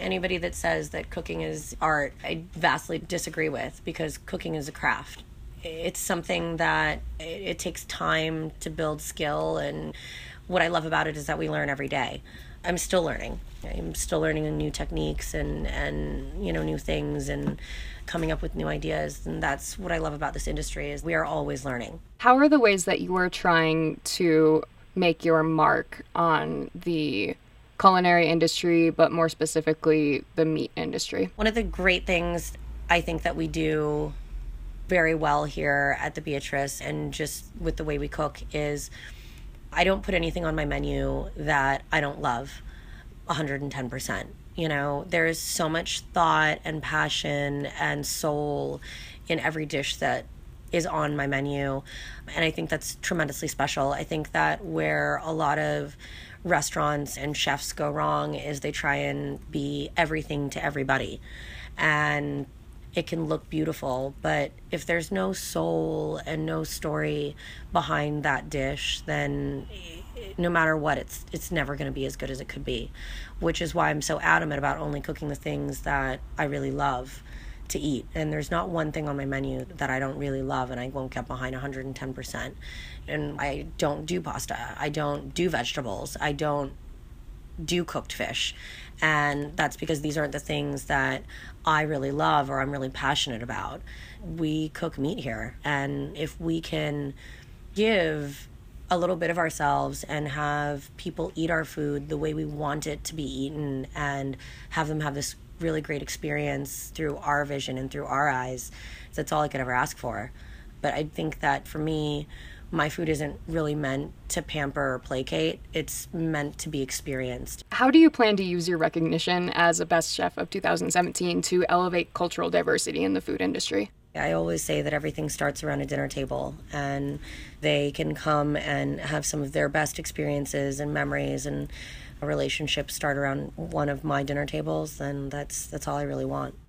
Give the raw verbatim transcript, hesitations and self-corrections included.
Anybody that says that cooking is art, I vastly disagree with, because cooking is a craft. It's something that it, it takes time to build skill, and what I love about it is that we learn every day. I'm still learning. I'm still learning new techniques and, and you know, new things and coming up with new ideas. And that's what I love about this industry, is we are always learning. How are the ways that you are trying to make your mark on the culinary industry, but more specifically the meat industry? One of the great things I think that we do very well here at the Beatrice, and just with the way we cook, is I don't put anything on my menu that I don't love one hundred ten percent. You know, there is so much thought and passion and soul in every dish that is on my menu, and I think that's tremendously special. I think that where a lot of restaurants and chefs go wrong is they try and be everything to everybody, and it can look beautiful, but if there's no soul and no story behind that dish, then no matter what, it's it's never going to be as good as it could be, which is why I'm so adamant about only cooking the things that I really love to eat. And there's not one thing on my menu that I don't really love and I won't get behind one hundred ten percent. And I don't do pasta. I don't do vegetables. I don't do cooked fish. And that's because these aren't the things that I really love or I'm really passionate about. We cook meat here, and if we can give a little bit of ourselves and have people eat our food the way we want it to be eaten, and have them have this really great experience through our vision and through our eyes, that's all I could ever ask for. But I think that for me, my food isn't really meant to pamper or placate. It's meant to be experienced. How do you plan to use your recognition as a Best Chef of two thousand seventeen to elevate cultural diversity in the food industry? I always say that everything starts around a dinner table, and they can come and have some of their best experiences and memories and relationships start around one of my dinner tables, and that's that's all I really want.